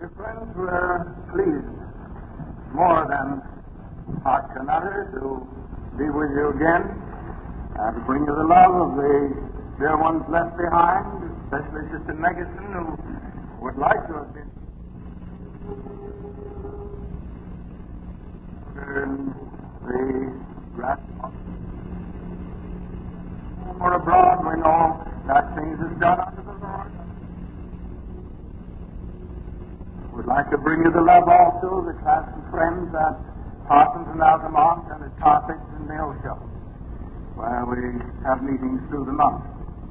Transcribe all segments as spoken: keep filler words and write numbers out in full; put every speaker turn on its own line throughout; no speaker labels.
Dear friends, we're pleased more than heart can utter to be with you again and to bring you the love of the dear ones left behind, especially Sister Megason, who would like to have been in the grass or abroad. We know that things is done unto the Lord. We'd like to bring you the love also, the class and friends at Parsons and Altamont and at Carthage and Neosho, where we have meetings through the month.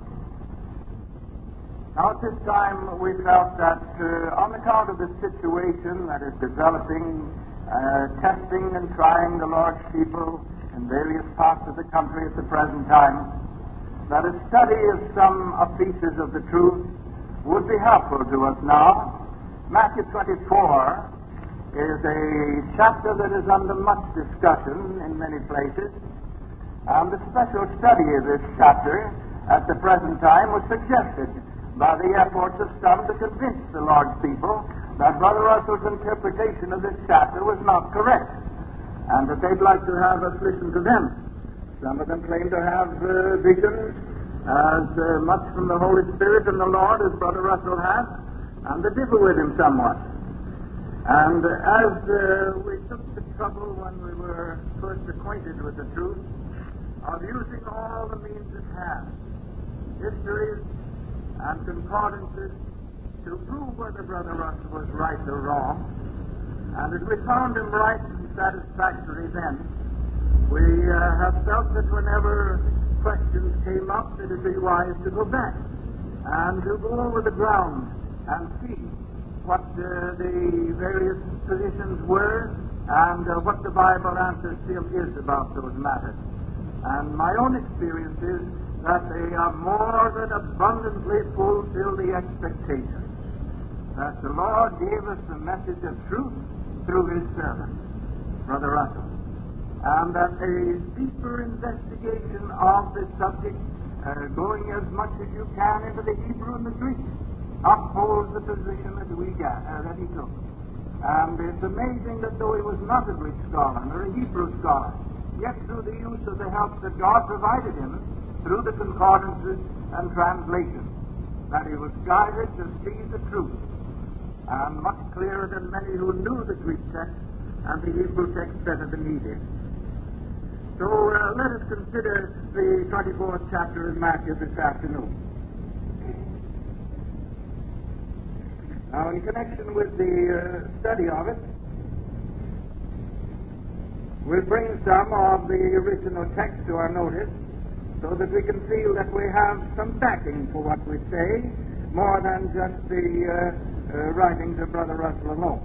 Now at this time we felt that uh, on account of the situation that is developing, uh, testing and trying the Lord's people in various parts of the country at the present time, that a study of some of pieces of the truth would be helpful to us now. Matthew twenty-four is a chapter that is under much discussion in many places, and the special study of this chapter at the present time was suggested by the efforts of some to convince the Lord's people that Brother Russell's interpretation of this chapter was not correct, and that they'd like to have us listen to them. Some of them claim to have uh, visions as uh, much from the Holy Spirit and the Lord as Brother Russell has, and to differ with him somewhat. And uh, as uh, we took the trouble when we were first acquainted with the truth of using all the means at hand, histories and concordances, to prove whether Brother Russell was right or wrong, and as we found him right and satisfactory then, we uh, have felt that whenever questions came up, it would be wise to go back and to go over the ground and see what uh, the various positions were and uh, what the Bible answer still is about those matters. And my own experience is that they are more than abundantly fulfill the expectations that the Lord gave us the message of truth through His servant, Brother Russell, and that a deeper investigation of this subject, uh, going as much as you can into the Hebrew and the Greek, upholds the position that we got, uh, that he took. And it's amazing that though he was not a Greek scholar or a Hebrew scholar, yet through the use of the help that God provided him through the concordances and translations, that he was guided to see the truth, and much clearer than many who knew the Greek text and the Hebrew text better than he did. So uh, let us consider the twenty-fourth chapter of Matthew this afternoon. Now, in connection with the uh, study of it, we'll bring some of the original text to our notice so that we can feel that we have some backing for what we say, more than just the uh, uh, writings of Brother Russell alone.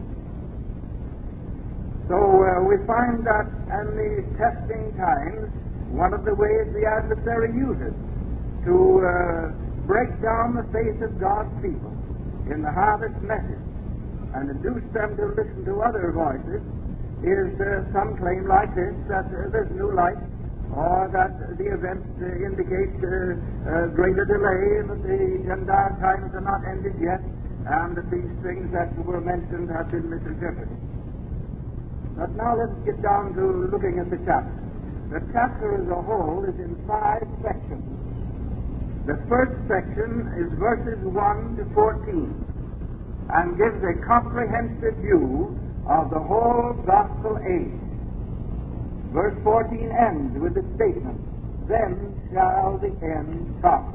So uh, we find that in these testing times, one of the ways the adversary uses to uh, break down the faith of God's people in the harvest message and induce them to listen to other voices is uh, some claim like this, that uh, there's new light, or that the events uh, indicate uh, uh, greater delay, that the Gentile times are not ended yet, and that these things that were mentioned have been misinterpreted. But now let's get down to looking at the chapter. The chapter as a whole is in five sections. The first section is verses one to fourteen and gives a comprehensive view of the whole gospel age. Verse fourteen ends with the statement, "Then shall the end come."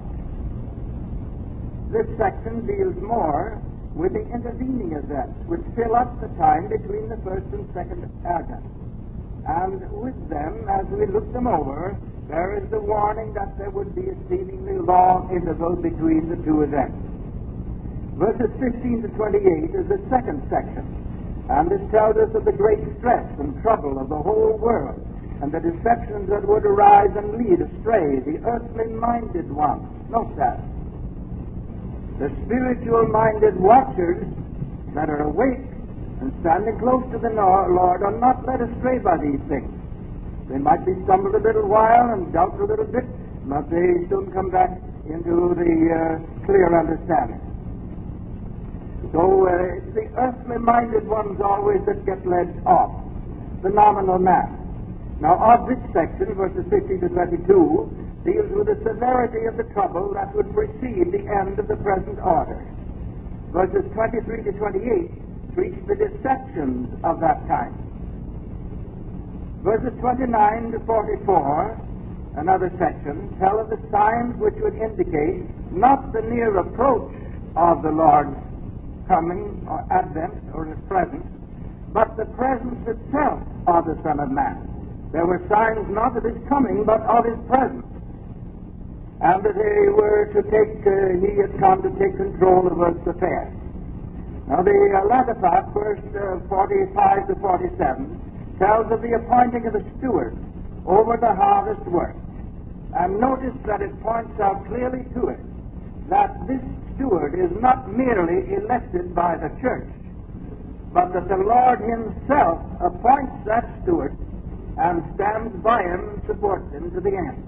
This section deals more with the intervening events which fill up the time between the first and second advent. And with them, as we look them over, there is the warning that there would be a seemingly long interval between the two events. Verses fifteen to twenty-eight is the second section, and this tells us of the great stress and trouble of the whole world, and the deceptions that would arise and lead astray the earthly-minded ones. Note that. The spiritual-minded watchers that are awake and standing close to the Lord are not led astray by these things. They might be stumbled a little while and doubt a little bit, but they soon come back into the uh, clear understanding. So uh, it's the earthly-minded ones always that get led off, the nominal man. Now, of this section, verses fifteen to twenty-two, deals with the severity of the trouble that would precede the end of the present order. Verses twenty-three to twenty-eight treat the deceptions of that time. Verses twenty-nine to forty-four, another section, tell of the signs which would indicate not the near approach of the Lord's coming or advent or his presence, but the presence itself of the Son of Man. There were signs not of his coming, but of his presence. And that they were to take, uh, he had come to take control of earth's affairs. Now the uh, latter part, verse uh, forty-five to forty-seven, tells of the appointing of a steward over the harvest work. And notice that it points out clearly to it that this steward is not merely elected by the church, but that the Lord himself appoints that steward and stands by him and supports him to the end.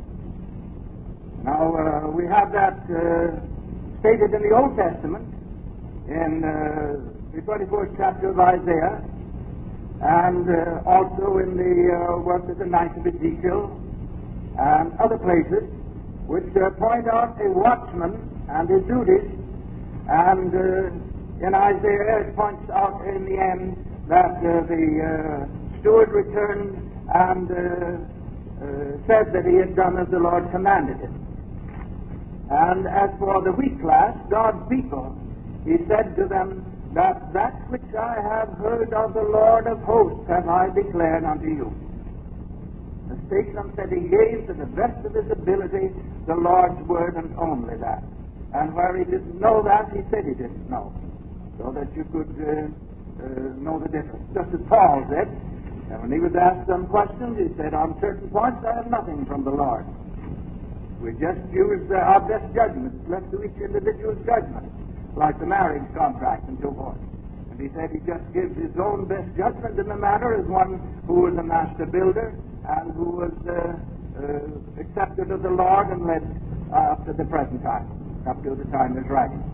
Now, uh, we have that uh, stated in the Old Testament, in uh, the twenty-fourth chapter of Isaiah, and uh, also in the uh, work of the ninth of Ezekiel, and other places, which uh, point out a watchman and his duties, and uh, in Isaiah it points out in the end that uh, the uh, steward returned and uh, uh, said that he had done as the Lord commanded him. And as for the weak class, God's people, he said to them that that which I have heard of the Lord of hosts have I declared unto you. The statesman said he gave to the best of his ability the Lord's word and only that. And where he didn't know that, he said he didn't know, so that you could uh, uh, know the difference. Just as Paul said, and when he was asked some questions, he said, on certain points I have nothing from the Lord. We just use uh, our best judgment, left to each individual's judgment, like the marriage contract and so forth. And he said he just gives his own best judgment in the matter as one who was a master builder and who was uh, uh, accepted of the Lord and led uh, up to the present time, up to the time of writing.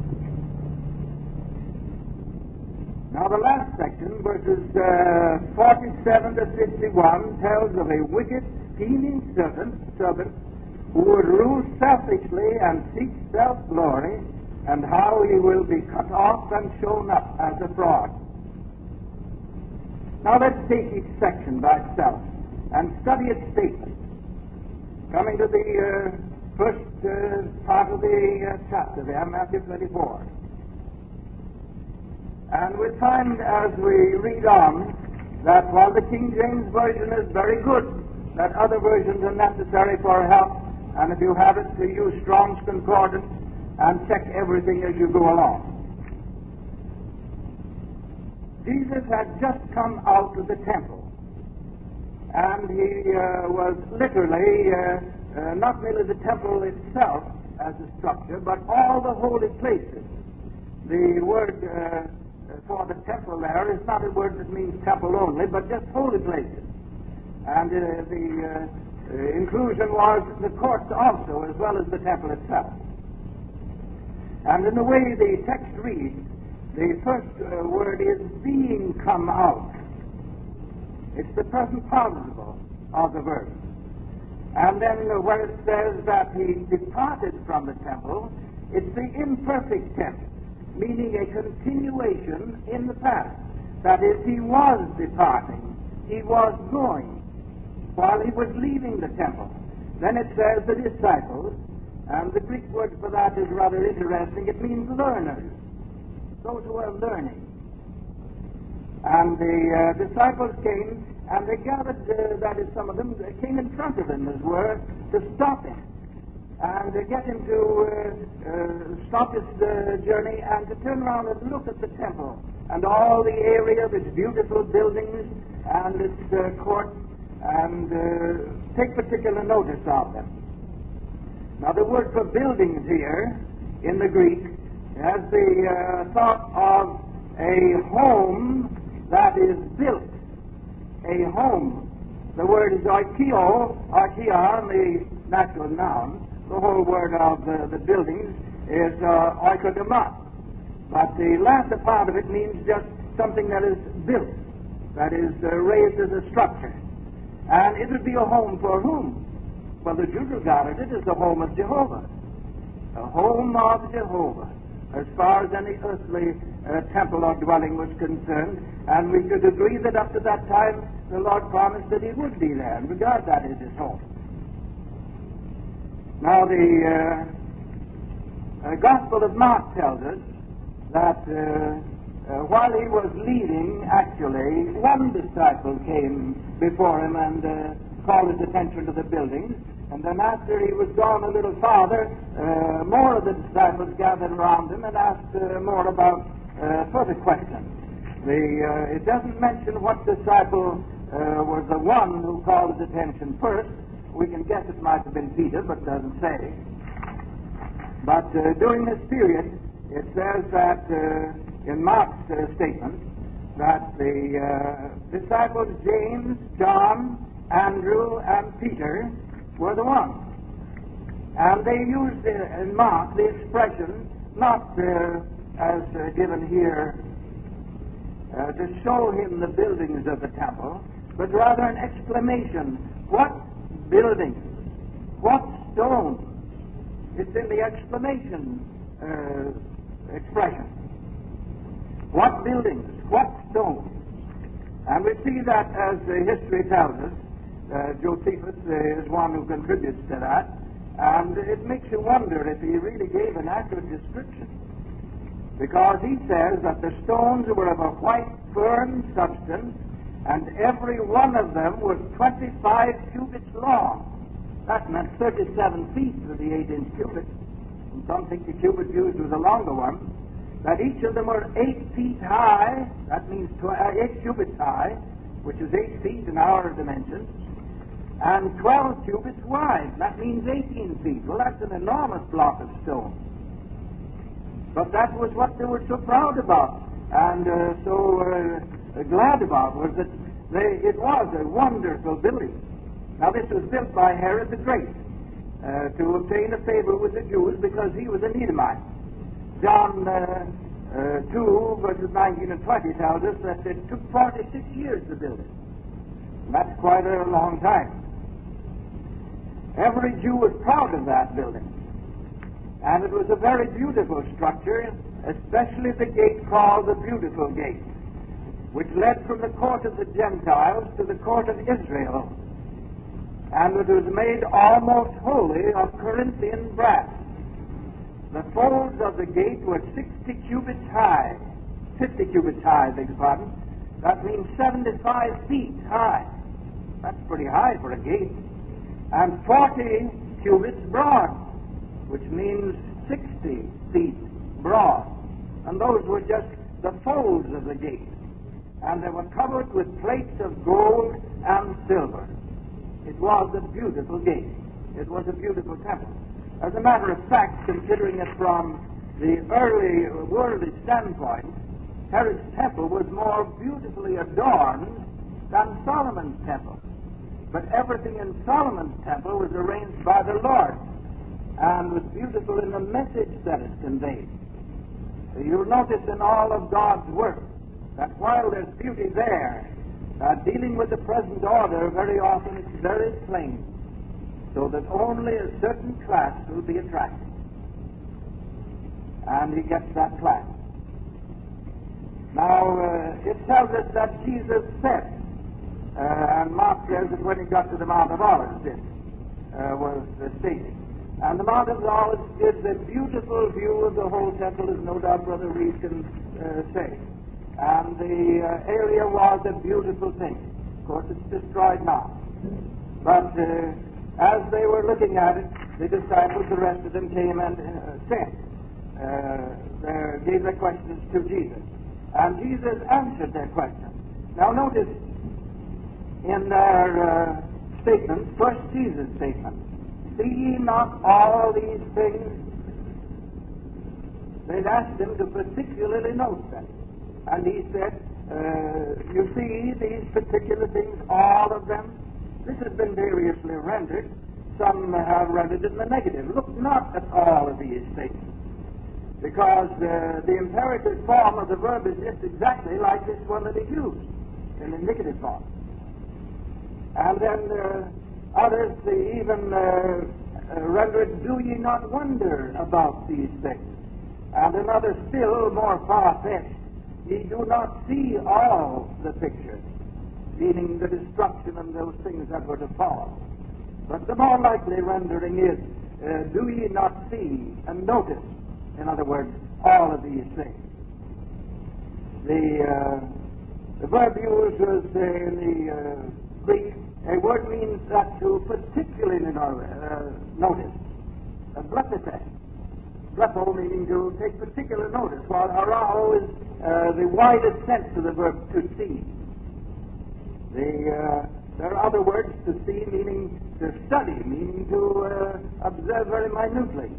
Now the last section, verses uh, forty-seven to fifty-one, tells of a wicked, scheming servant, servant who would rule selfishly and seek self-glory, and how he will be cut off and shown up as a fraud. Now let's take each section by itself and study its statement. Coming to the uh, first uh, part of the uh, chapter there, Matthew twenty-four. And we find as we read on that while the King James Version is very good, that other versions are necessary for help, and if you have it, to use Strong's Concordance and check everything as you go along. Jesus had just come out of the temple, and he uh, was literally uh, uh, not merely the temple itself as a structure, but all the holy places. The word uh, for the temple there is not a word that means temple only, but just holy places. And uh, the uh, uh, inclusion was the courts also, as well as the temple itself. And in the way the text reads, the first uh, word is being come out. It's the present participle of the verb. And then uh, where it says that he departed from the temple, it's the imperfect tense, meaning a continuation in the past. That is, he was departing, he was going, while he was leaving the temple. Then it says the disciples, and the Greek word for that is rather interesting. It means learners, those who are learning. And the uh, disciples came, and they gathered, uh, that is, some of them came in front of him, as were, to stop him, and to get him to uh, uh, stop his uh, journey and to turn around and look at the temple and all the area of its beautiful buildings and its uh, courts, and uh, take particular notice of them. Now the word for buildings here in the Greek has the uh, thought of a home that is built, a home. The word is oikio, archeon, the natural noun. The whole word of uh, the buildings is uh, oikodomos. But the latter part of it means just something that is built, that is uh, raised as a structure. And it would be a home for whom? Well, the Jews regarded it as the home of Jehovah. A home of Jehovah, as far as any earthly uh, temple or dwelling was concerned. And we could agree that up to that time, the Lord promised that he would be there and regard that as his home. Now, the uh, uh, Gospel of Mark tells us that uh, uh, while he was leaving, actually, one disciple came before him and uh, called his attention to the buildings. And then after he was gone a little farther, uh, more of the disciples gathered around him and asked uh, more about uh, further questions. The, uh, it doesn't mention what disciple uh, was the one who called his attention first. We can guess it might have been Peter, but it doesn't say. But uh, during this period, it says that uh, in Mark's uh, statement that the uh, disciples James, John, Andrew, and Peter were the ones. And they used uh, in Mark the expression not uh, as uh, given here uh, to show him the buildings of the temple, but rather an exclamation. What buildings? What stones? It's in the exclamation uh, expression. What buildings? What stones? And we see that, as uh, history tells us, uh, Josephus uh, is one who contributes to that, and it makes you wonder if he really gave an accurate description, because he says that the stones were of a white, firm substance, and every one of them was twenty-five cubits long. That meant thirty-seven feet for the eight-inch cubit. And some think the cubit used was a longer one. That each of them were eight feet high. That means tw- uh, eight cubits high, which is eight feet in our dimensions, and twelve cubits wide. That means eighteen feet. Well, that's an enormous block of stone. But that was what they were so proud about and uh, so uh, glad about, was that they, it was a wonderful building. Now, this was built by Herod the Great uh, to obtain a favor with the Jews because he was an Edomite. John uh, uh, two, verses nineteen and twenty tells us that it took forty-six years to build it. And that's quite a long time. Every Jew was proud of that building. And it was a very beautiful structure, especially the gate called the Beautiful Gate, which led from the court of the Gentiles to the court of Israel. And it was made almost wholly of Corinthian brass. The folds of the gate were sixty cubits high, fifty cubits high, beg your pardon. That means seventy-five feet high. That's pretty high for a gate. And forty cubits broad, which means sixty feet broad. And those were just the folds of the gate. And they were covered with plates of gold and silver. It was a beautiful gate. It was a beautiful temple. As a matter of fact, considering it from the early worldly standpoint, Herod's temple was more beautifully adorned than Solomon's temple. But everything in Solomon's temple was arranged by the Lord and was beautiful in the message that it conveyed. You'll notice in all of God's work that while there's beauty there, uh, dealing with the present order, very often it's very plain, so that only a certain class will be attracted. And he gets that class. Now, uh, it tells us that Jesus said, uh, and Mark says that when he got to the Mount of Olives, this uh, was uh, stated. And the Mount of Olives gives a beautiful view of the whole temple, as no doubt Brother Reed can uh, say. And the uh, area was a beautiful thing. Of course, it's destroyed now. But uh, as they were looking at it, the disciples, the rest of them, came and uh, said, uh, their, gave their questions to Jesus. And Jesus answered their questions. Now notice in their uh, statement, first Jesus' statement, see ye not all these things? They'd asked him to particularly note them. And he said, uh, you see these particular things, all of them? This has been variously rendered. Some have rendered it in the negative. Look not at all of these things. because uh, the imperative form of the verb is just exactly like this one that is used in the indicative form. And then uh, others they even uh, uh, render it, do ye not wonder about these things? And another still more far-fetched, ye do not see all the pictures, meaning the destruction and those things that were to fall. But the more likely rendering is, uh, do ye not see and notice, in other words, all of these things. The, uh, the verb used was uh, in the uh, Greek, a word means that to particularly uh, notice, a blepete. Blepo meaning to take particular notice, while arao is uh, the widest sense of the verb to see. The, uh, there are other words, to see meaning to study, meaning to uh, observe very minutely.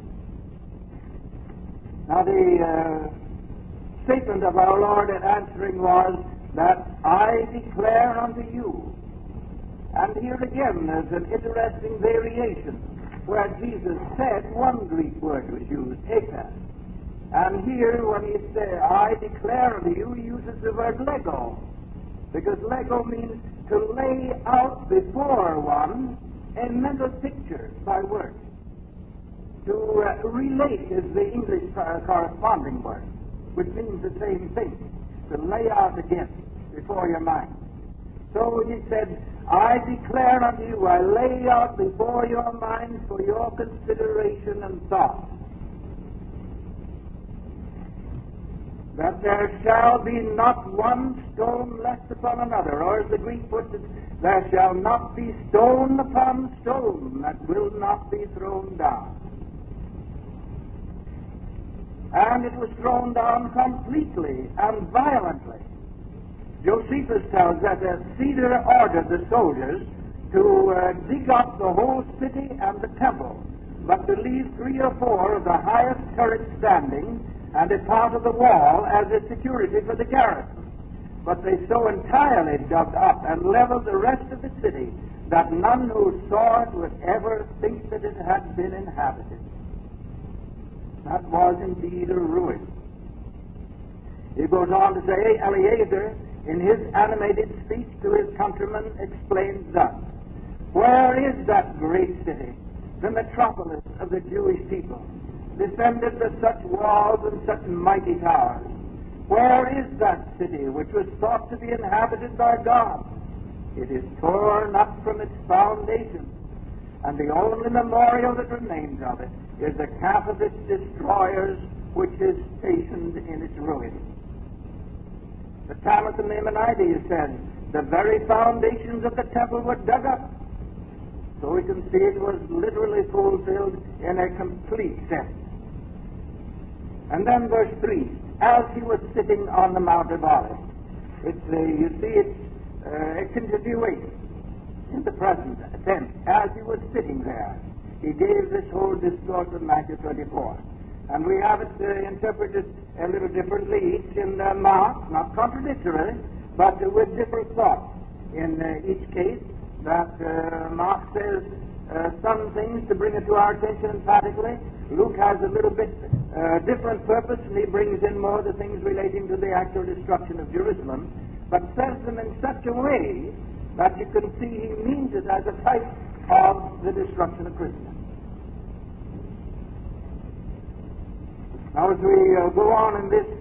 Now the uh, statement of our Lord in answering was that I declare unto you. And here again there's an interesting variation where Jesus said one Greek word was used, ekas. And here when he said, I declare unto you, he uses the word lego, because lego means to lay out before one a mental picture by words. To uh, relate is the English uh, corresponding word, which means the same thing, to lay out again before your mind. So he said, I declare unto you, I lay out before your mind for your consideration and thought, that there shall be not one stone left upon another, or as the Greek puts it, there shall not be stone upon stone that will not be thrown down. And it was thrown down completely and violently. Josephus tells that the Caesar ordered the soldiers to uh, dig up the whole city and the temple, but to leave three or four of the highest turrets standing and a part of the wall as a security for the garrison. But they so entirely dug up and leveled the rest of the city that none who saw it would ever think that it had been inhabited. That was indeed a ruin. He goes on to say, Eleazar, in his animated speech to his countrymen, explains thus, where is that great city, the metropolis of the Jewish people, defended with such walls and such mighty towers? Where is that city which was thought to be inhabited by God? It is torn up from its foundation, and the only memorial that remains of it is the camp of its destroyers, which is stationed in its ruins. The Talmud of Maimonides said the very foundations of the temple were dug up. So we can see it was literally fulfilled in a complete sense. And then verse three, as he was sitting on the Mount of Olives. It's, uh, you see, it's uh, a continuation in the present tense. As he was sitting there, he gave this whole discourse of Matthew twenty-four. And we have it uh, interpreted a little differently, each in uh, Mark, not contradictory, but uh, with different thoughts. In uh, each case, that uh, Mark says uh, some things to bring it to our attention emphatically. Luke has a little bit uh, different purpose, and he brings in more the things relating to the actual destruction of Jerusalem, but says them in such a way that you can see he means it as a type of the destruction of Christendom. Now, as we uh, go on in this,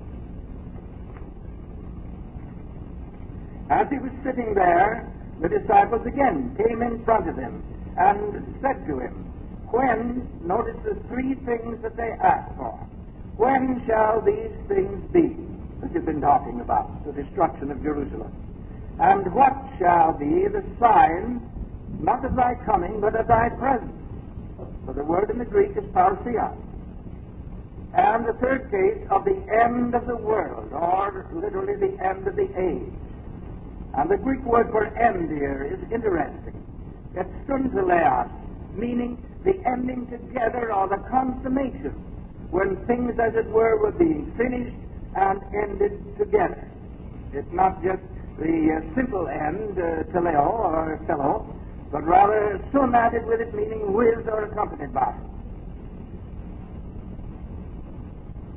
as he was sitting there, the disciples again came in front of him and said to him, when, notice the three things that they asked for, when shall these things be that you've been talking about, the destruction of Jerusalem? And what shall be the sign, not of thy coming, but of thy presence? For the word in the Greek is parousia. And the third case, of the end of the world, or literally the end of the age. And the Greek word for end here is interesting. It's stuntileos, meaning the ending together or the consummation, when things, as it were, were being finished and ended together. It's not just the uh, simple end, uh, teleo or telo, but rather soon added with it, meaning with or accompanied by.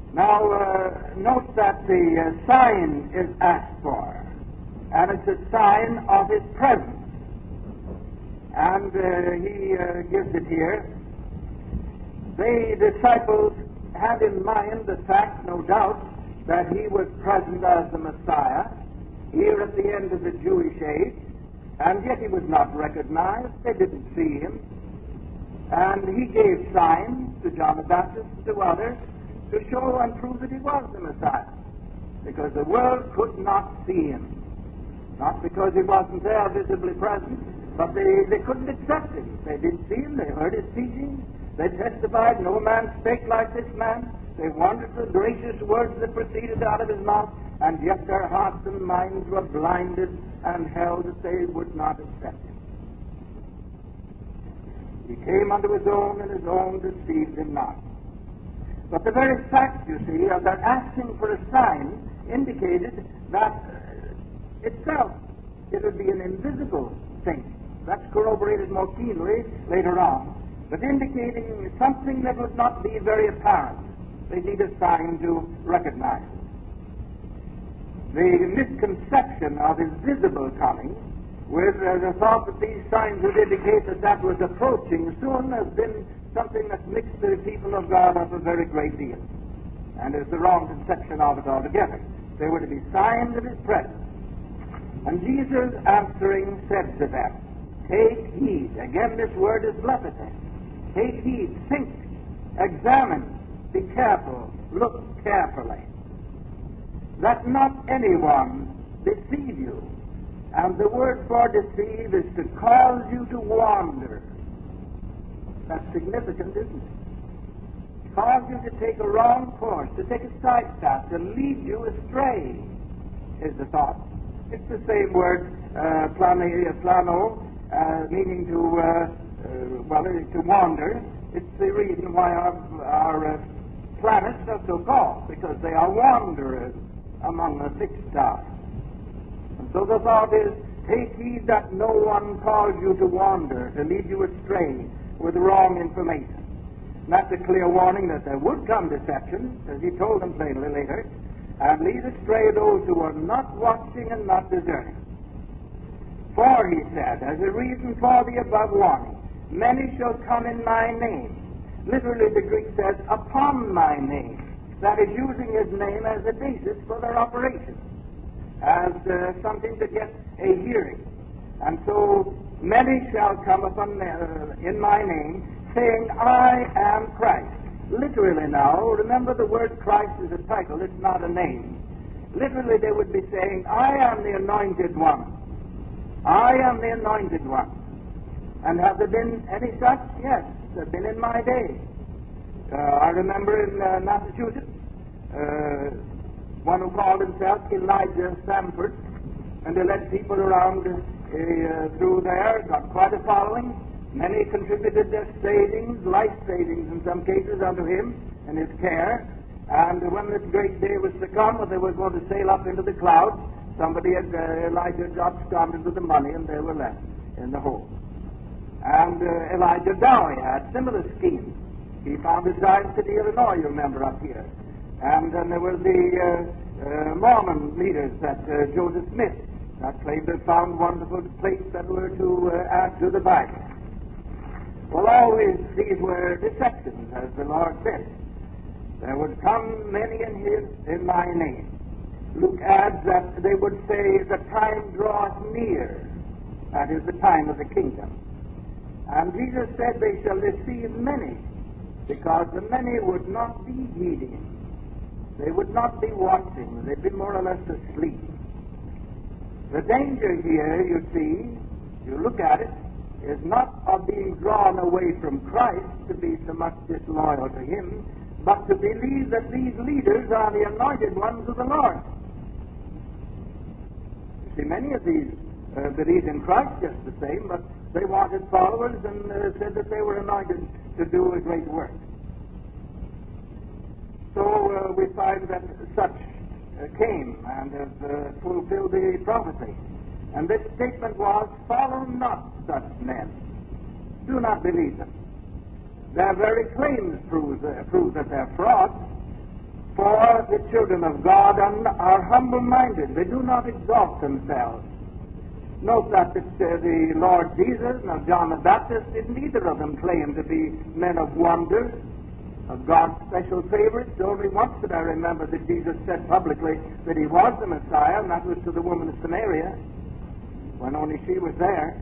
Now, uh, note that the uh, sign is asked for, and it's a sign of his presence. And uh, he uh, gives it here. The disciples had in mind the fact, no doubt, that he was present as the Messiah here at the end of the Jewish age, and yet he was not recognized. They didn't see him. And he gave signs to John the Baptist and to others to show and prove that he was the Messiah, because the world could not see him. Not because he wasn't there visibly present, but they, they couldn't accept him. They didn't see him. They heard his teaching. They testified, no man spake like this man. They wondered the gracious words that proceeded out of his mouth, and yet their hearts and minds were blinded and held that they would not accept him. He came unto his own, and his own received him not. But the very fact, you see, of their asking for a sign indicated that uh, itself it would be an invisible thing. That's corroborated more keenly later on, but indicating something that would not be very apparent. They need a sign to recognize it. The misconception of his visible coming, with uh, the thought that these signs would indicate that that was approaching soon, has been something that mixed the people of God up a very great deal, and is the wrong conception of it altogether. They were to be signs of his presence. And Jesus answering said to them, take heed. Again, this word is blephates. Take heed, think, examine, be careful, look carefully, that not anyone deceive you. And the word for deceive is to cause you to wander. That's significant, isn't it? Cause you to take a wrong course, to take a side path, to lead you astray, is the thought. It's the same word, uh, plano, plano uh, meaning to, uh, uh, well, to wander. It's the reason why our, our uh, planets are so called, because they are wanderers among the fixed stars. And so the thought is, take heed that no one cause you to wander, to lead you astray with wrong information. And that's a clear warning that there would come deception, as he told them plainly later, and lead astray those who are not watching and not discerning. For, he said, as a reason for the above warning, many shall come in my name. Literally, the Greek says, upon my name. That is, using his name as a basis for their operation, as uh, something to get a hearing. And so, many shall come upon uh, in my name, saying, I am Christ. Literally now, remember the word Christ is a title, it's not a name. Literally, they would be saying, I am the anointed one. I am the anointed one. And have there been any such? Yes, there have been in my day. Uh, I remember in uh, Massachusetts, uh, one who called himself Elijah Samford, and they led people around uh, through there, got quite a following. Many contributed their savings, life savings in some cases, unto him and his care. And when this great day was to come, when they were going to sail up into the clouds, somebody had, uh, Elijah got absconded with the money, and they were left in the hole. And uh, Elijah Dowie had similar schemes. He founded Zion City, Illinois, you remember, up here. And then there were the uh, uh, Mormon leaders, that uh, Joseph Smith, that claimed to have found wonderful plates that were to uh, add to the Bible. Well, always these were deceptions, as the Lord said. There would come many in his, in my name. Luke adds that they would say, the time draweth near. That is the time of the kingdom. And Jesus said they shall deceive many, because the many would not be heeding. They would not be watching. They'd be more or less asleep. The danger here, you see, you look at it, is not of being drawn away from Christ to be so much disloyal to him, but to believe that these leaders are the anointed ones of the Lord. You see, many of these uh, believed in Christ just the same, but they wanted followers and uh, said that they were anointed to do a great work. So uh, we find that such uh, came and have uh, fulfilled the prophecy. And this statement was, follow not such men. Do not believe them. Their very claims prove, uh, prove that they're frauds. For are the children of God and are humble-minded. They do not exalt themselves. Note that it's, uh, the Lord Jesus and John the Baptist didn't either of them claim to be men of wonder, of God's special favorites. Only once did I remember that Jesus said publicly that he was the Messiah, and that was to the woman of Samaria, when only she was there.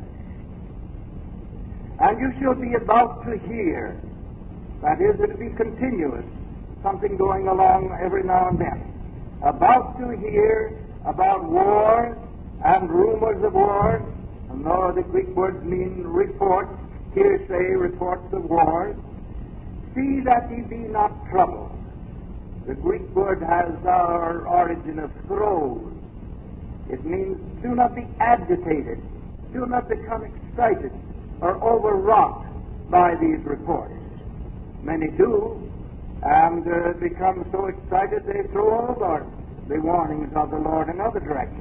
And you shall be about to hear. That is, it will be continuous, something going along every now and then. About to hear about wars and rumors of wars. And though the Greek words mean reports, hearsay, reports of wars. See that ye be not troubled. The Greek word has our origin of throes. It means do not be agitated. Do not become excited or overwrought by these reports. Many do, and uh, become so excited they throw over the warnings of the Lord in other directions.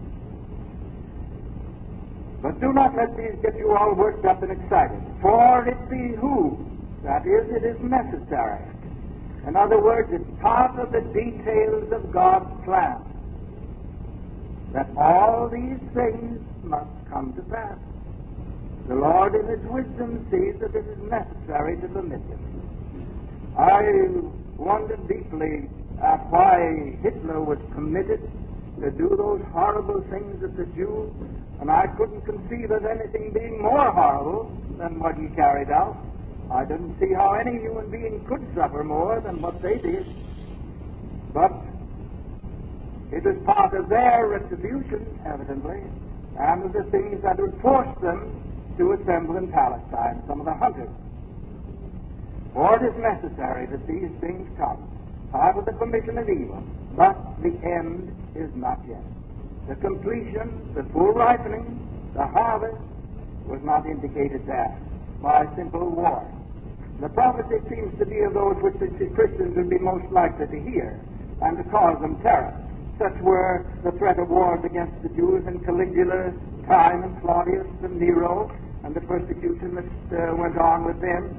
But do not let these get you all worked up and excited, for it behooves, that is, it is necessary. In other words, it's part of the details of God's plan that all these things must come to pass. The Lord in his wisdom sees that it is necessary to permit them. I wondered deeply at why Hitler was permitted to do those horrible things at the Jews, and I couldn't conceive of anything being more horrible than what he carried out. I didn't see how any human being could suffer more than what they did. But it was part of their retribution, evidently, and of the things that would force them to assemble in Palestine, some of the hunters. For it is necessary that these things come, part of the commission of evil, but the end is not yet. The completion, the full ripening, the harvest was not indicated there by simple war. The prophecy seems to be of those which the Christians would be most likely to hear and to cause them terror. Such were the threat of wars against the Jews in Caligula's time, and Claudius and Nero, and the persecution that uh, went on with them.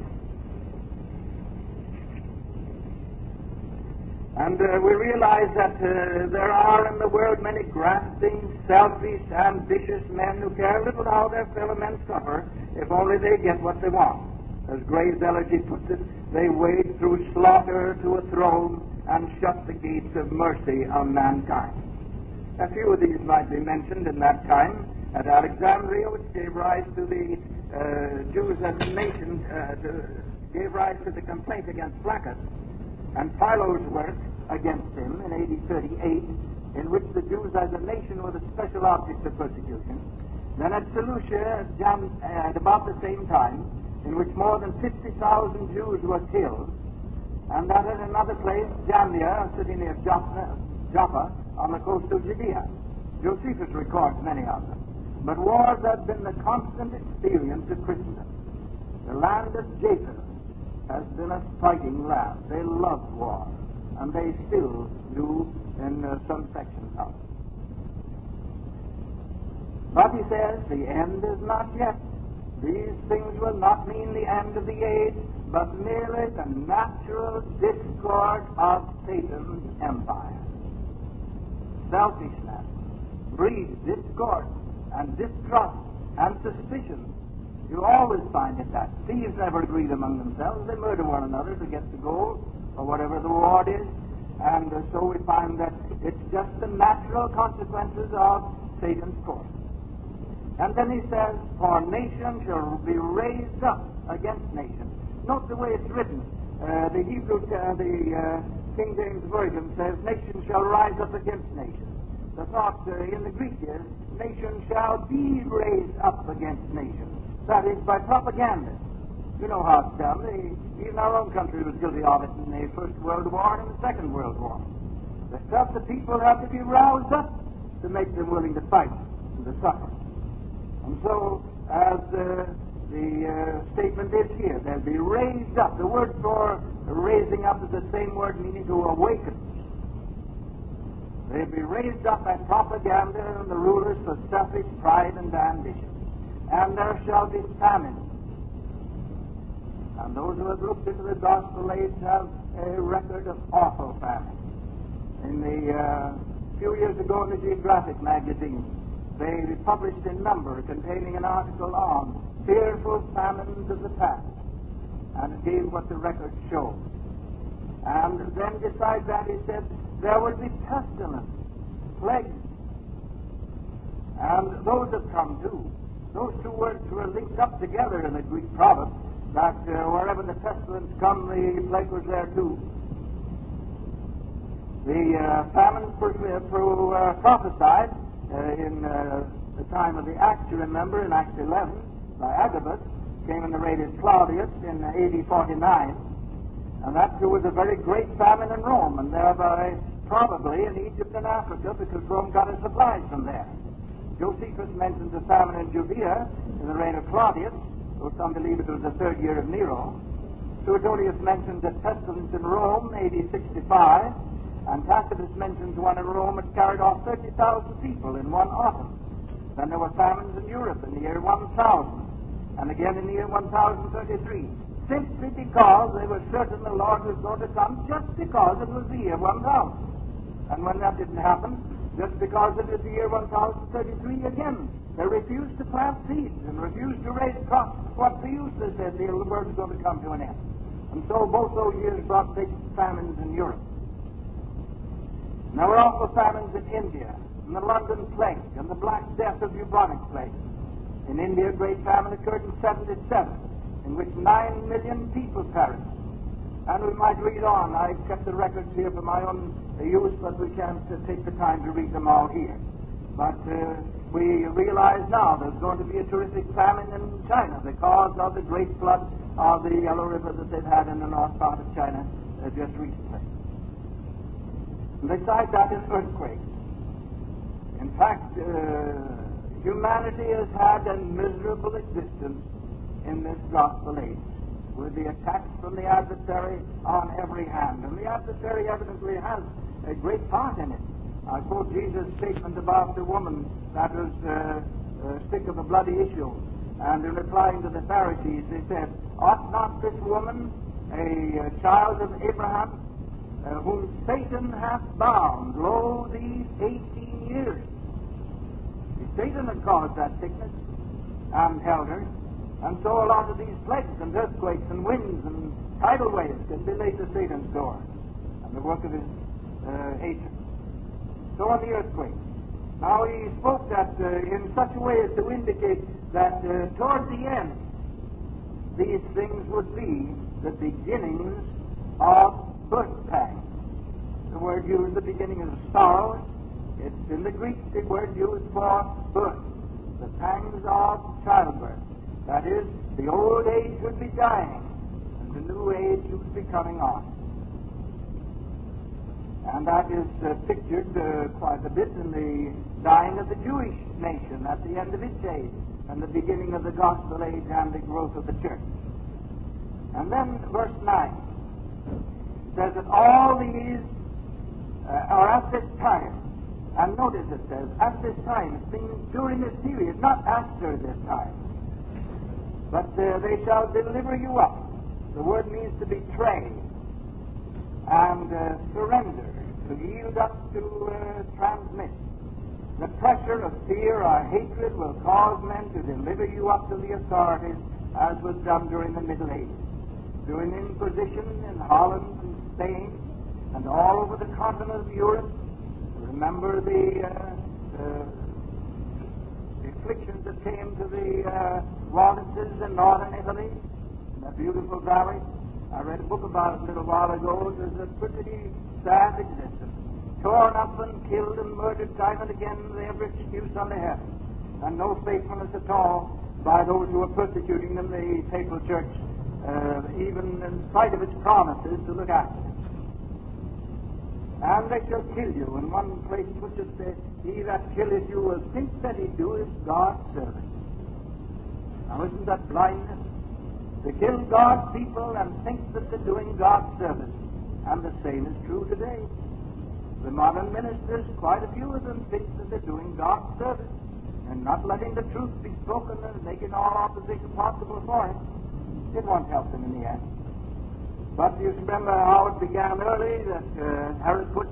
And uh, we realize that uh, there are in the world many grasping, selfish, ambitious men who care little how their fellow men suffer if only they get what they want. As Gray's elegy puts it, they wade through slaughter to a throne and shut the gates of mercy on mankind. A few of these might be mentioned in that time at Alexandria, which gave rise to the uh, Jews as a nation, uh, to, gave rise to the complaint against Flaccus, and Philo's work against him in A D thirty-eight, in which the Jews as a nation were the special object of persecution. Then at Seleucia, at about the same time, in which more than fifty thousand Jews were killed, and that at another place, Jamnia, a city near Joppa, Joppa, on the coast of Judea. Josephus records many of them. But wars have been the constant experience of Christendom. The land of Japheth has been a fighting land. They loved war, and they still do in uh, some sections of it. But he says, the end is not yet. These things will not mean the end of the age, but merely the natural discord of Satan's empire. Selfishness breeds discord and distrust and suspicion. You always find it that thieves never agree among themselves. They murder one another to get the gold or whatever the reward is. And uh, so we find that it's just the natural consequences of Satan's course. And then he says, for nation shall be raised up against nation. Note the way it's written. Uh, the Hebrew, uh, the uh, King James Version says, nation shall rise up against nation. The thought uh, in the Greek is, nation shall be raised up against nation. That is, by propaganda. You know how it's done. The, even our own country was guilty of it in the First World War and the Second World War. They felt the people have to be roused up to make them willing to fight and to suffer. And so, as uh, the uh, statement is here, they'll be raised up. The word for raising up is the same word meaning to awaken. They'll be raised up by propaganda and the rulers for selfish pride and ambition. And there shall be famine. And those who have looked into the gospel age have a record of awful famine. In the uh, few years ago in the Geographic magazine, they published a number containing an article on fearful famines of the past, and it gave what the records showed. And then beside that he said there would be pestilence, plagues, and those have come too. Those two words were linked up together in the Greek proverb, that uh, wherever the pestilence come, the plague was there too. The uh, famine pro- pro- uh, prophesied uh, in uh, the time of the Acts, you remember, in Acts eleven, by Agabus, came and narrated Claudius in A D forty-nine, and that too was a very great famine in Rome, and thereby probably in Egypt and Africa, because Rome got its supplies from there. Josephus mentions a famine in Judea in the reign of Claudius, though some believe it was the third year of Nero. Suetonius mentions a pestilence in Rome, A D sixty-five, and Tacitus mentions one in Rome that carried off thirty thousand people in one autumn. Then there were famines in Europe in the year one thousand, and again in the year one thousand thirty-three, simply because they were certain the Lord was going to come, just because it was the year one thousand. And when that didn't happen, just because it is the year one thousand thirty-three again, they refused to plant seeds and refused to raise crops. What's the use, they said, the world's going to come to an end. And so both those years brought big famines in Europe. And there were also famines in India, and the London plague, and the Black Death of bubonic plague. In India, a great famine occurred in seventy-seven, in which nine million people perished. And we might read on. I've kept the records here for my own use, but we can't uh, take the time to read them all here. But uh, we realize now there's going to be a terrific famine in China because of the great flood of the Yellow River that they've had in the north part of China uh, just recently. And besides that, an earthquake. In fact, uh, humanity has had a miserable existence in this gospel age, with the attacks from the adversary on every hand. And the adversary evidently has a great part in it. I quote Jesus' statement about the woman that was uh, uh, sick of a bloody issue. And in replying to the Pharisees, they said, ought not this woman, a, a child of Abraham, uh, whom Satan hath bound, lo, these eighteen years? Satan had caused that sickness and held her. And so a lot of these plagues and earthquakes and winds and tidal waves can be laid to Satan's door and the work of his uh, agents. So on the earthquake. Now he spoke that uh, in such a way as to indicate that uh, toward the end these things would be the beginnings of birth pangs. The word used, the beginning of sorrow, it's in the Greek the word used for birth, the pangs of childbirth. That is, the old age would be dying, and the new age would be coming on. And that is uh, pictured uh, quite a bit in the dying of the Jewish nation at the end of its age, and the beginning of the gospel age and the growth of the church. And then verse nine says that all these uh, are at this time. And notice it says, at this time. It means during this period, not after this time. But uh, they shall deliver you up. The word means to betray and uh, surrender, to yield up, to uh, transmit. The pressure of fear or hatred will cause men to deliver you up to the authorities, as was done during the Middle Ages. During the Inquisition in Holland and Spain and all over the continent of Europe. Remember the uh, uh, afflictions that came to the uh, Waldenses in northern Italy, in that beautiful valley. I read a book about it a little while ago. It was a pretty sad existence. Torn up and killed and murdered time and again with every excuse under heaven. And no faithfulness at all by those who were persecuting them, the papal church, uh, even in spite of its promises to look after them. And they shall kill you. In one place puts it, uh, he that killeth you will think that he doeth God's service. Now isn't that blindness? They kill God's people and think that they're doing God's service. And the same is true today. The modern ministers, quite a few of them, think that they're doing God's service and not letting the truth be spoken and making all opposition possible for it. It won't help them in the end. But you remember how it began early, that uh, Herod put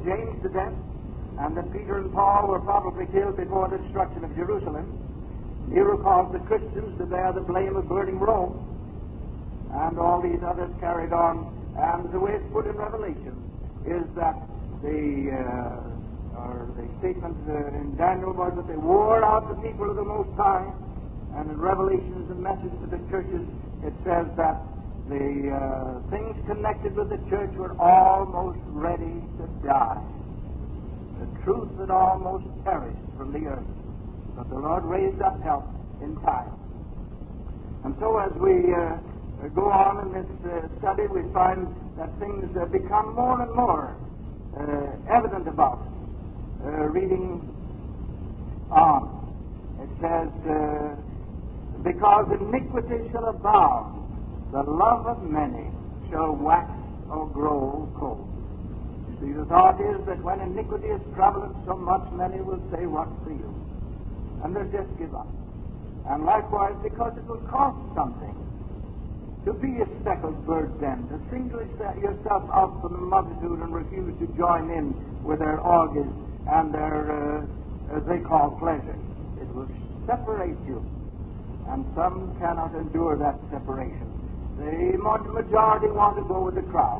James to death, and that Peter and Paul were probably killed before the destruction of Jerusalem. Nero caused the Christians to bear the blame of burning Rome, and all these others carried on. And the way it's put in Revelation is that the uh, or the statement uh, in Daniel was that they wore out the people of the Most High, and in Revelations, the message to the churches, it says that the uh, things connected with the church were almost ready to die. The truth had almost perished from the earth, but the Lord raised up help in time. And so as we uh, go on in this uh, study, we find that things uh, become more and more uh, evident about us. Uh, reading on, it says, uh, because iniquity shall abound, the love of many shall wax or grow cold. You see, the thought is that when iniquity is prevalent so much, many will say, what's the use? And they'll just give up. And likewise, because it will cost something to be a speckled bird then, to single yourself out from the multitude and refuse to join in with their orgies and their, uh, as they call, pleasure. It will separate you. And some cannot endure that separation. The majority want to go with the crowd.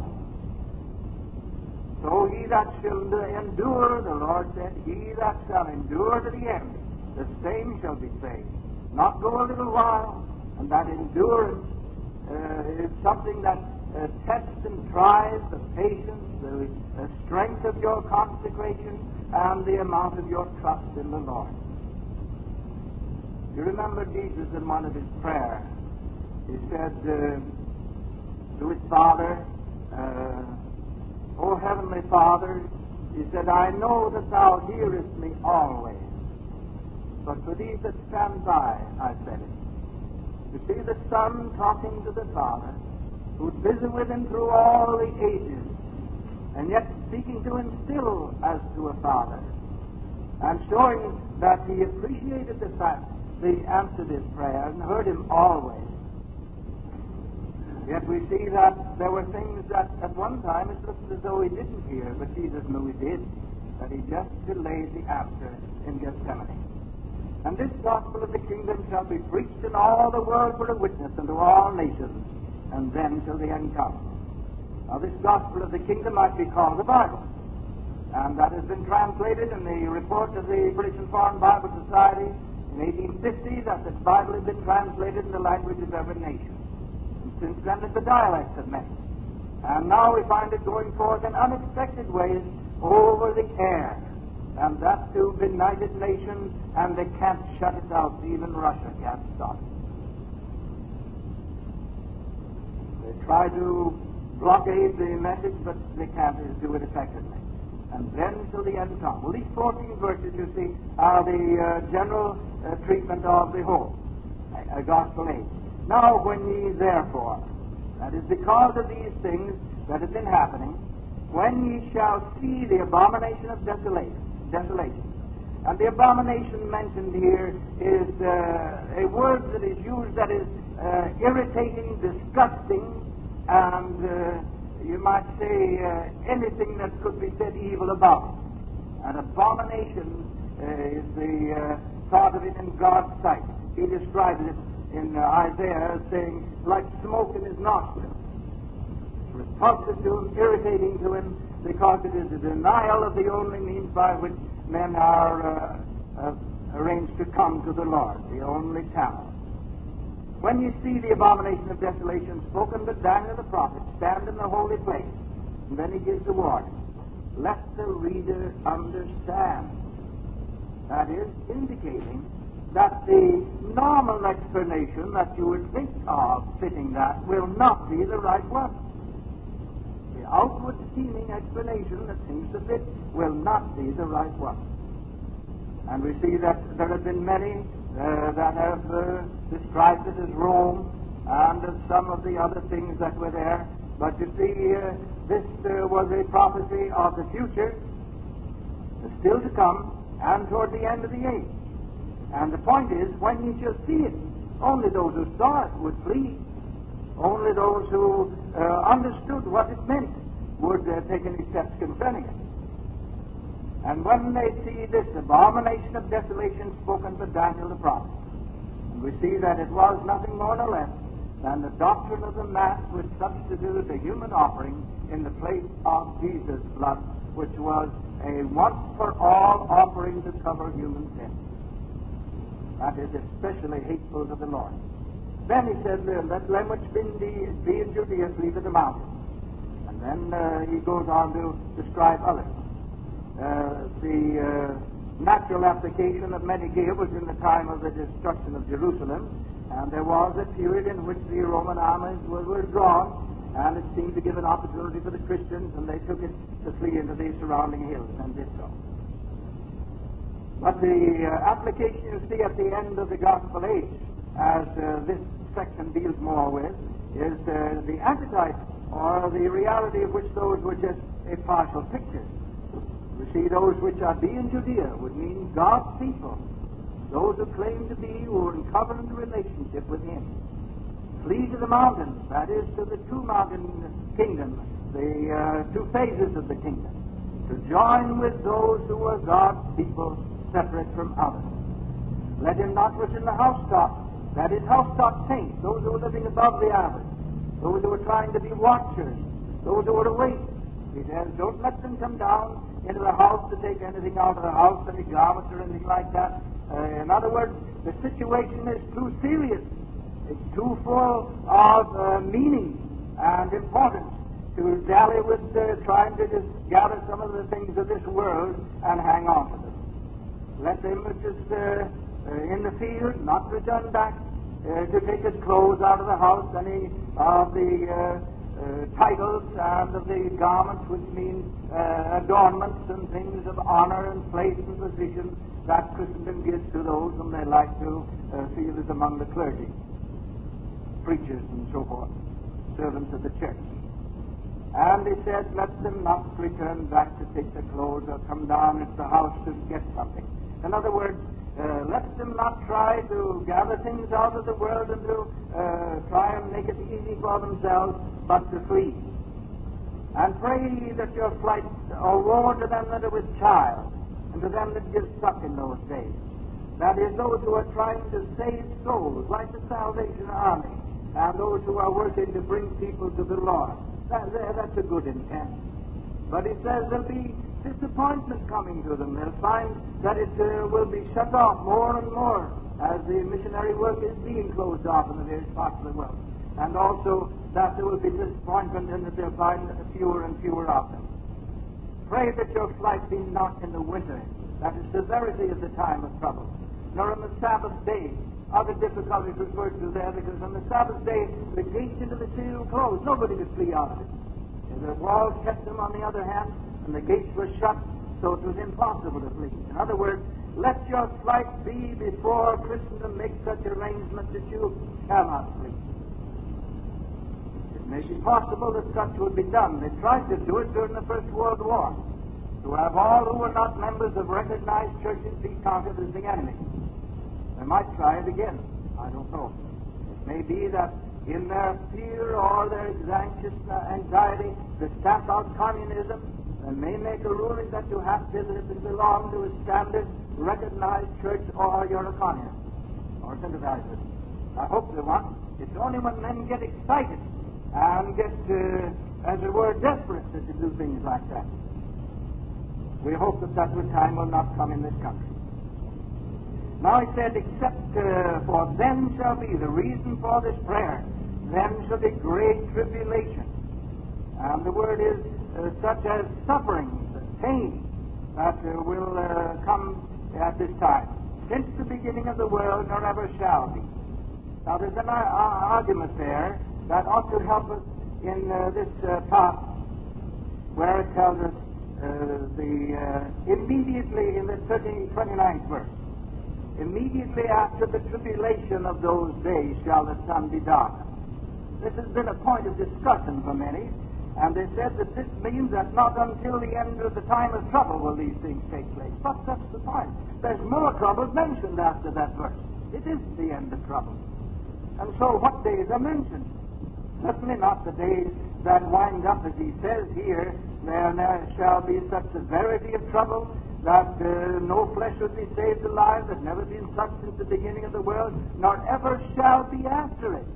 So he that shall endure, the Lord said, he that shall endure to the end, the same shall be saved. Not go a little while, and that endurance uh, is something that uh, tests and tries the patience, the, the strength of your consecration, and the amount of your trust in the Lord. You remember Jesus in one of his prayers. He said uh, to his Father, uh, O Heavenly Father, he said, I know that thou hearest me always, but for these that stand by, I said it. You see the Son talking to the Father, who's busy with him through all the ages, and yet speaking to him still as to a Father, and showing that he appreciated the fact they answered his prayer and heard him always. Yet we see that there were things that at one time it looked as though he didn't hear, but Jesus knew he did, that he just delayed the answer in Gethsemane. And this gospel of the kingdom shall be preached in all the world for a witness unto all nations, and then shall the end come. Now this gospel of the kingdom might be called the Bible, and that has been translated in the report of the British and Foreign Bible Society in eighteen fifty, that the Bible had been translated in the language of every nation. And since then, the dialects have met. And now we find it going forth in unexpected ways over the air. And that to benighted nations, and they can't shut it out. Even Russia can't stop it. They try to blockade the message, but they can't do it effectively. And then till the end come. Well, these fourteen verses, you see, are the uh, general uh, treatment of the whole uh, gospel age. Now, when ye therefore, that is because of these things that have been happening, when ye shall see the abomination of desolation, desolation. And the abomination mentioned here is uh, a word that is used that is uh, irritating, disgusting, and uh, you might say uh, anything that could be said evil about it. An abomination uh, is the uh, thought of it in God's sight. He describes it in uh, Isaiah as saying, like smoke in his nostrils. Repulsive to him, irritating to him, because it is a denial of the only means by which men are uh, uh, arranged to come to the Lord, the only channel. When you see the abomination of desolation spoken by Daniel the prophet, stand in the holy place, and then he gives the warning. Let the reader understand. That is, indicating that the normal explanation that you would think of fitting that will not be the right one. The outward seeming explanation that seems to fit will not be the right one. And we see that there have been many Uh, that have uh, described it as Rome and as some of the other things that were there. But you see, uh, this uh, was a prophecy of the future, still to come, and toward the end of the age. And the point is, when you shall see it, only those who saw it would flee. Only those who uh, understood what it meant would uh, take any steps concerning it. And when they see this abomination of desolation spoken to Daniel the prophet, and we see that it was nothing more nor less than the doctrine of the Mass which substituted a human offering in the place of Jesus' blood, which was a once-for-all offering to cover human sin. That is especially hateful to the Lord. Then he said, let them which be in Judea flee to the mountains. And then uh, he goes on to describe others. Uh, the uh, natural application of Medicaea was in the time of the destruction of Jerusalem, and there was a period in which the Roman armies were withdrawn, and it seemed to give an opportunity for the Christians, and they took it to flee into the surrounding hills, and did so. But the uh, application you see at the end of the Gospel age, as uh, this section deals more with, is uh, the antitype, or the reality of which those were just a partial picture. We see those which are be in Judea would mean God's people, those who claim to be who are in covenant relationship with Him. Flee to the mountains, that is, to the two mountain kingdoms, the uh, two phases of the kingdom, to join with those who are God's people, separate from others. Let him not which in the housetop, that is, housetop saints, those who are living above the average, those who are trying to be watchers, those who are awake. He says, don't let them come down into the house to take anything out of the house, any garments or anything like that. Uh, in other words, the situation is too serious. It's too full of uh, meaning and importance to dally with uh, trying to just gather some of the things of this world and hang on to them. Let them which is uh, uh, in the field not return back uh, to take his clothes out of the house, any of the uh, uh, titles and of the garments which mean uh, adornments and things of honor and place and position that Christendom gives to those whom they like to uh, feel as among the clergy, preachers and so forth, servants of the church. And he said, let them not return back to take their clothes or come down into the house to get something. In other words, uh, let them not try to gather things out of the world and to uh, try and make it easy for themselves, but to flee. And pray that your flight are warned to them that are with child, and to them that give suck in those days. That is, those who are trying to save souls, like the Salvation Army, and those who are working to bring people to the Lord. That, that's a good intent. But he says there'll be disappointment coming to them. They'll find that it uh, will be shut off more and more as the missionary work is being closed off in the various parts of the world. And also that there will be disappointment in that they'll find fewer and fewer of them. Pray that your flight be not in the winter. That is, severity is the time of trouble. Nor on the Sabbath day. Other difficulties referred to there, because on the Sabbath day the gates into the city were closed. Nobody could flee out of it. And the walls kept them on the other hand, and the gates were shut, so it was impossible to flee. In other words, let your flight be before Christendom makes such arrangements that you cannot flee. It may be possible that such would be done. They tried to do it during the First World War, to have all who were not members of recognized churches be counted as the enemy. They might try it again. I don't know. It may be that in their fear or their anxious anxiety to stamp out communism, they may make a ruling that you have to belong to a standard recognized church or you're a communist or sympathize with it. I hope they won't. It's only when men get excited and get, uh, as it were, desperate that they do things like that. We hope that that time will not come in this country. Now he said, except uh, for then shall be, the reason for this prayer, then shall be great tribulation. And the word is uh, such as sufferings, pain, that uh, will uh, come at this time. Since the beginning of the world, nor ever shall be. Now there's an uh, argument there that ought to help us in uh, this uh, part, where it tells us uh, the uh, immediately in the twenty-ninth verse. Immediately after the tribulation of those days shall the sun be darkened. This has been a point of discussion for many, and they said that this means that not until the end of the time of trouble will these things take place. But that's the point. There's more trouble mentioned after that verse. It is the end of trouble. And so what days are mentioned? Certainly not the days that wind up, as he says here, there, there shall be such severity of trouble that uh, no flesh would be saved alive, that never been such since the beginning of the world, nor ever shall be after it.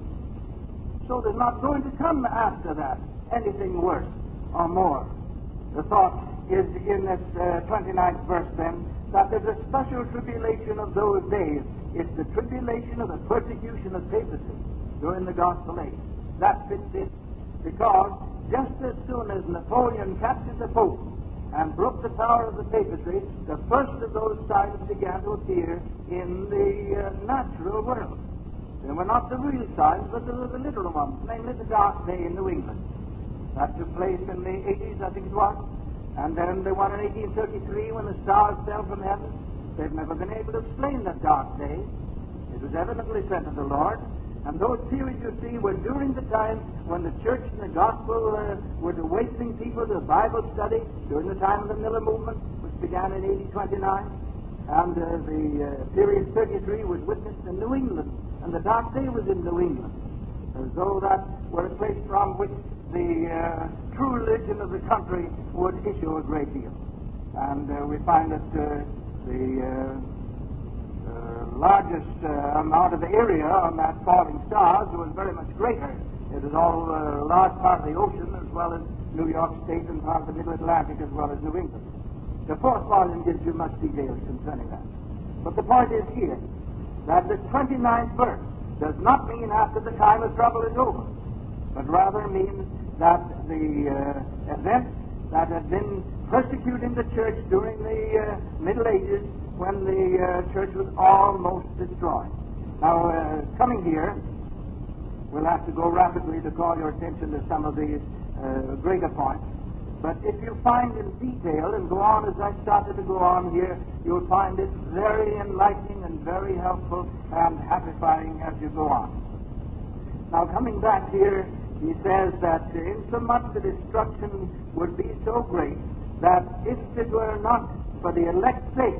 So there's not going to come after that anything worse or more. The thought is in this uh, twenty-ninth verse then, that there's a special tribulation of those days. It's the tribulation of the persecution of papacy during the gospel age. That fits in. Because just as soon as Napoleon captured the Pope and broke the power of the papacy, the first of those signs began to appear in the uh, natural world. They were not the real signs, but they were the literal ones, namely the dark day in New England. That took place in the eighties, I think it was. And then the one in eighteen thirty-three when the stars fell from heaven. They've never been able to explain that dark day. It was evidently sent of the Lord. And those periods, you see, were during the time when the church and the gospel uh, were awakening people to Bible study, during the time of the Miller movement, which began in eighteen twenty-nine. And uh, the uh, period thirty-three was witnessed in New England. And the dark day was in New England, as though that were a place from which the uh, true religion of the country would issue a great deal. And uh, we find that uh, the uh, uh, largest uh, amount of area on that falling stars was very much greater. It was all a uh, large part of the ocean, as well as New York State and part of the Middle Atlantic, as well as New England. The fourth volume gives you much details concerning that. But the point is here, that the twenty-ninth verse does not mean after the time of trouble is over, but rather means that the uh, events that have been persecuting the church during the uh, Middle Ages, when the uh, church was almost destroyed. Now, uh, coming here, we'll have to go rapidly to call your attention to some of the uh, greater points. But if you find in detail and go on as I started to go on here, you'll find it very enlightening and very helpful and happifying as you go on. Now, coming back here, he says that insomuch the destruction would be so great that if it were not for the elect's sake,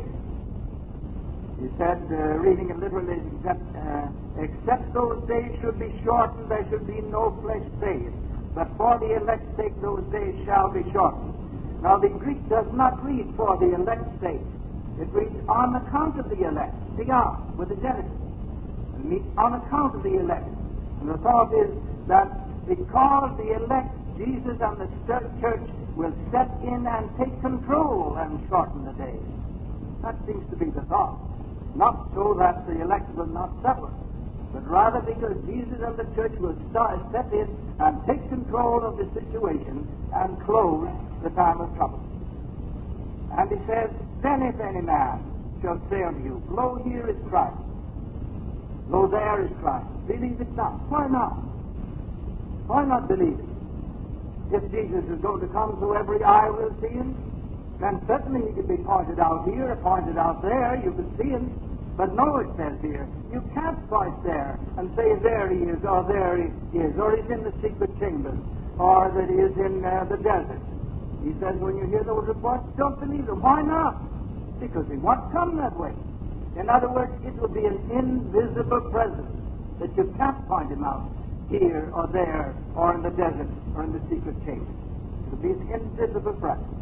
he said, uh, reading it literally, except, uh, except those days should be shortened, there should be no flesh saved. But for the elect's sake, those days shall be shortened. Now, the Greek does not read for the elect's sake. It reads on account of the elect, theon, with the genitive. It means on account of the elect. And the thought is that because the elect, Jesus and the church will step in and take control and shorten the days. That seems to be the thought. Not so that the elect will not suffer, but rather because Jesus and the church will start, step in and take control of the situation and close the time of trouble. And he says, then if any man shall say unto you, lo, here is Christ, lo, there is Christ, believe it not. Why not? Why not believe it? If Jesus is going to come so every eye will see him, then certainly he could be pointed out here or pointed out there. You could see him. But no, it says here, you can't point there and say there he is, or there he is, or he's in the secret chambers, or that he is in uh, the desert. He says when you hear those reports, don't believe them. Why not? Because he won't come that way. In other words, it will be an invisible presence that you can't point him out here or there, or in the desert, or in the secret chamber. It will be an invisible presence.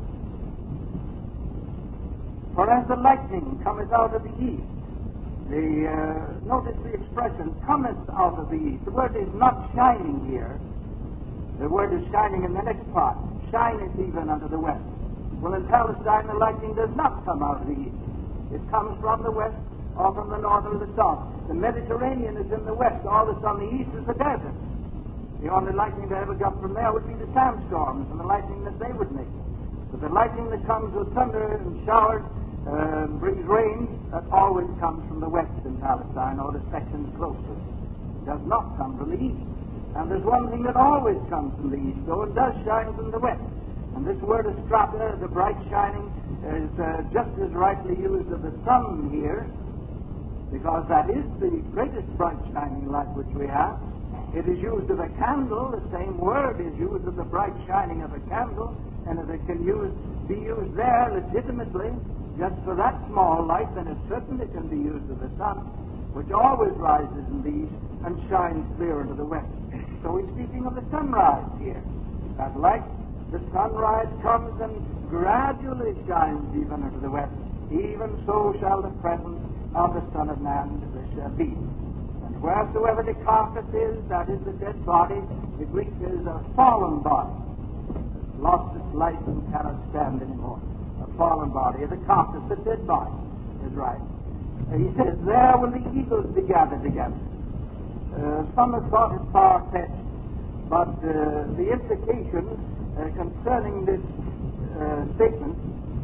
For as the lightning cometh out of the east, The, uh, notice the expression, cometh out of the east. The word is not shining here. The word is shining in the next part. Shineth even unto the west. Well, in Palestine, the lightning does not come out of the east. It comes from the west or from the north or the south. The Mediterranean is in the west. All that's on the east is the desert. The only lightning that ever got from there would be the sandstorms and the lightning that they would make. But the lightning that comes with thunder and showers, Uh, brings rain, that always comes from the west in Palestine, or the section close to it. It does not come from the east. And there's one thing that always comes from the east, though it does shine from the west. And this word astrata, the bright shining, is uh, just as rightly used of the sun here, because that is the greatest bright shining light which we have. It is used of a candle. The same word is used of the bright shining of a candle, and if it can use, be used there legitimately, just for that small light, then it certainly can be used of the sun, which always rises in the east and shines clear into the west. So he's speaking of the sunrise here. That light, the sunrise comes and gradually shines even unto the west, even so shall the presence of the Son of Man shall be. And wheresoever the carcass is, that is the dead body, the Greek is a fallen body. It's lost its life and cannot stand anymore. A fallen body, the carcass, the dead body, is right. Uh, he says, there will the eagles be gathered together. Uh, some have thought it far-fetched, but uh, the implication uh, concerning this uh, statement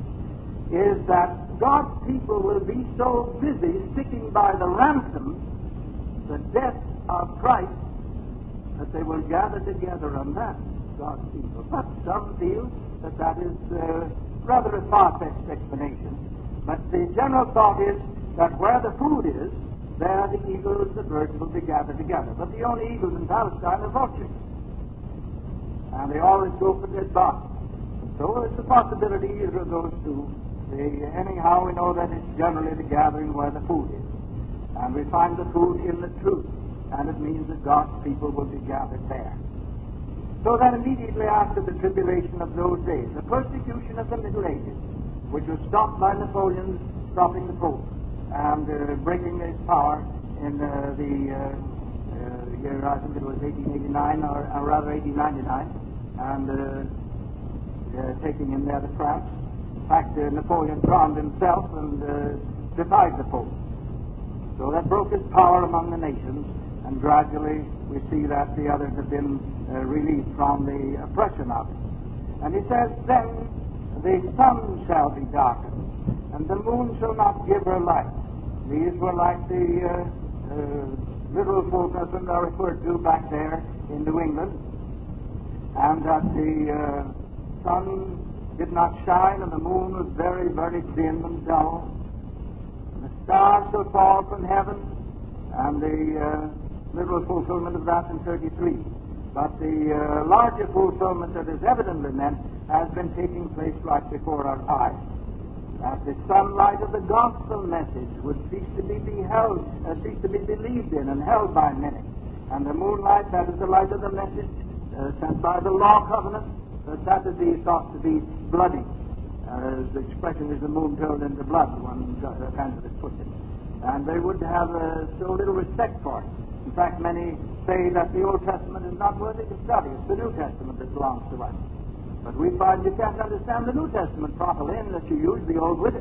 is that God's people will be so busy sticking by the ransom, the death of Christ, that they will gather together on that, God's people. But some feel that that is uh, rather a far-fetched explanation. But the general thought is that where the food is, there the eagles, the birds will be gathered together. But the only eagles in Palestine are vultures. And they always go for dead bodies. So it's a possibility either of those two. They, anyhow, we know that it's generally the gathering where the food is. And we find the food in the truth. And it means that God's people will be gathered there. So that immediately after the tribulation of those days, the persecution of the Middle Ages, which was stopped by Napoleon's stopping the Pope and uh, breaking his power in uh, the uh, uh, year, I think it was eighteen eighty-nine, or, or rather eighteen ninety-nine, and uh, uh, taking in there the France. In fact, uh, Napoleon crowned himself and uh, defied the Pope. So that broke his power among the nations, and gradually we see that the others have been uh, released from the oppression of it. And he says, then the sun shall be darkened, and the moon shall not give her light. These were like the uh, uh, literal fulfillment are referred to back there in New England, and that the uh, sun did not shine, and the moon was very, very dim and dull. And the stars shall fall from heaven, and the uh, literal fulfillment of that in thirty-three. But the uh, larger fulfillment that is evidently meant has been taking place right before our eyes. That the sunlight of the gospel message would cease to be beheld, uh, cease to be believed in and held by many. And the moonlight, that is the light of the message uh, sent by the law covenant, that that would be thought to be bloody. Uh, the expression is the moon turned into blood, one evangelist puts it. And they would have uh, so little respect for it. In fact, many say that the Old Testament is not worthy to study. It's the New Testament that belongs to us. But we find you can't understand the New Testament properly unless you use the Old with it.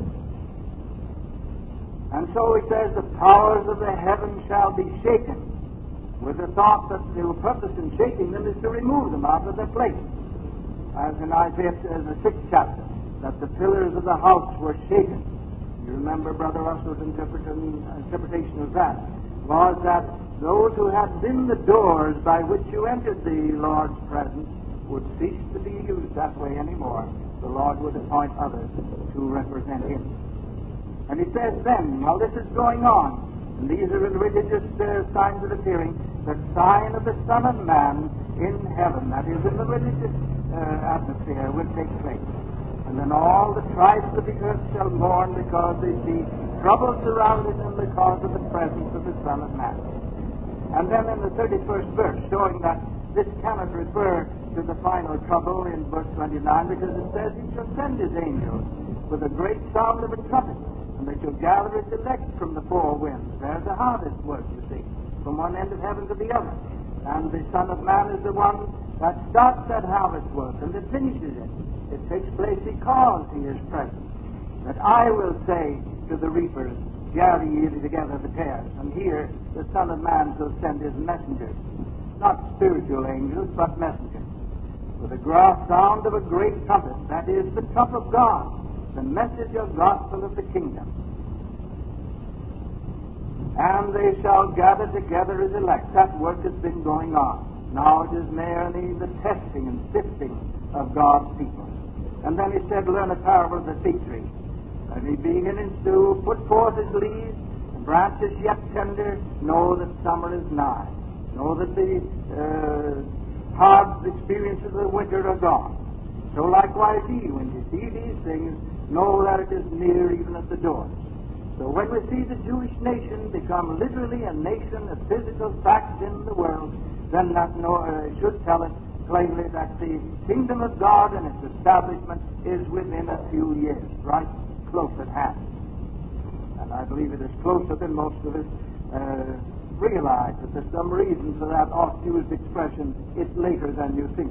And so he says, the powers of the heavens shall be shaken, with the thought that the purpose in shaking them is to remove them out of their place. As in Isaiah, uh, the sixth chapter, that the pillars of the house were shaken. You remember Brother Russell's interpretation, interpretation of that was that those who had been the doors by which you entered the Lord's presence would cease to be used that way anymore. The Lord would appoint others to represent Him. And he says then, while this is going on, and these are the religious uh, signs of appearing, the sign of the Son of Man in heaven, that is, in the religious uh, atmosphere, will take place. And then all the tribes of the earth shall mourn because they see trouble surrounding them because of the presence of the Son of Man. And then in the thirty-first verse, showing that this cannot refer to the final trouble in verse twenty-nine, because it says, He shall send His angels with a great sound of a trumpet, and they shall gather His elect from the four winds. There's a harvest work, you see, from one end of heaven to the other. And the Son of Man is the one that starts that harvest work and that finishes it. It takes place because He is present. That I will say to the reapers, gather ye together the tares. And here the Son of Man shall send His messengers. Not spiritual angels, but messengers. With the ground sound of a great trumpet, that is the trump of God, the message of gospel of the kingdom. And they shall gather together as elect. That work has been going on. Now it is merely the testing and sifting of God's people. And then he said, learn a parable of the fig tree. And he being in his dew, put forth his leaves, the branches yet tender, know that summer is nigh. Know that the uh, hard experiences of the winter are gone. So likewise ye, when you see these things, know that it is near even at the door. So when we see the Jewish nation become literally a nation of physical facts in the world, then that no, uh, should tell us plainly that the kingdom of God and its establishment is within a few years, right close at hand. And I believe it is closer than most of us uh, realize, that there's some reason for that oft-used expression, it's later than you think.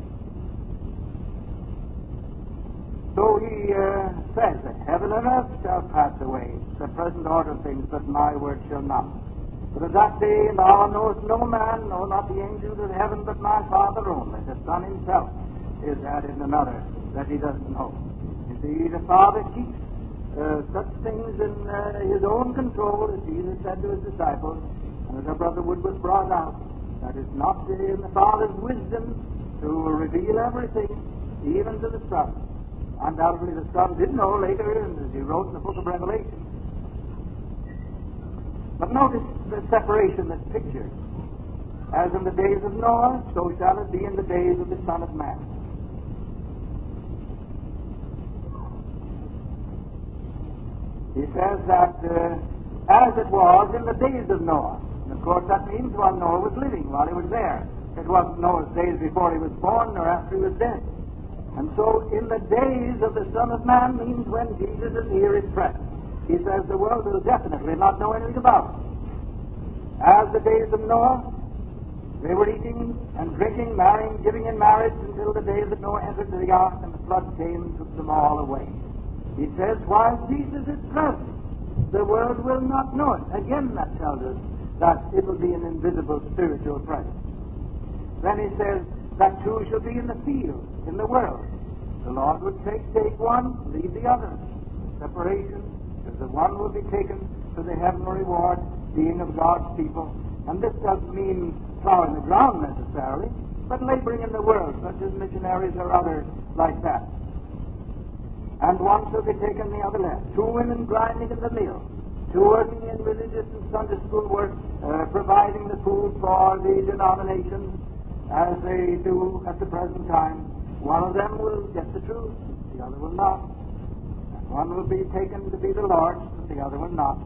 So he uh, says that heaven and earth shall pass away, the present order of things, but my word shall not. But of that day and hour knoweth no man, no, not the angels of heaven, but my Father only. The Son himself is added another that he doesn't know. You see, the Father keeps uh, such things in uh, his own control, as Jesus said to his disciples, and as our brother Woodward brought out, that it's not in the Father's wisdom to reveal everything, even to the Son. Undoubtedly, the Son did know later, as he wrote in the book of Revelation. But notice the separation that's pictured. As in the days of Noah, so shall it be in the days of the Son of Man. He says that uh, as it was in the days of Noah. And of course, that means while Noah was living, while he was there. It wasn't Noah's days before he was born or after he was dead. And so, in the days of the Son of Man means when Jesus is here in present. He says the world will definitely not know anything about it. As the days of Noah, they were eating and drinking, marrying, giving in marriage until the day that Noah entered the ark and the flood came and took them all away. He says, while Jesus is present, the world will not know it. Again, that tells us that it will be an invisible spiritual presence. Then he says, that two shall be in the field, in the world. The Lord would take, take one, leave the other. Separation, because the one will be taken to the heavenly reward, being of God's people. And this doesn't mean plowing the ground necessarily, but laboring in the world, such as missionaries or others like that. And one shall be taken, the other left. Two women grinding in the mill, two working in religious and Sunday school work, uh, providing the food for the denominations, as they do at the present time. One of them will get the truth, the other will not. And one will be taken to be the Lord's, but the other will not.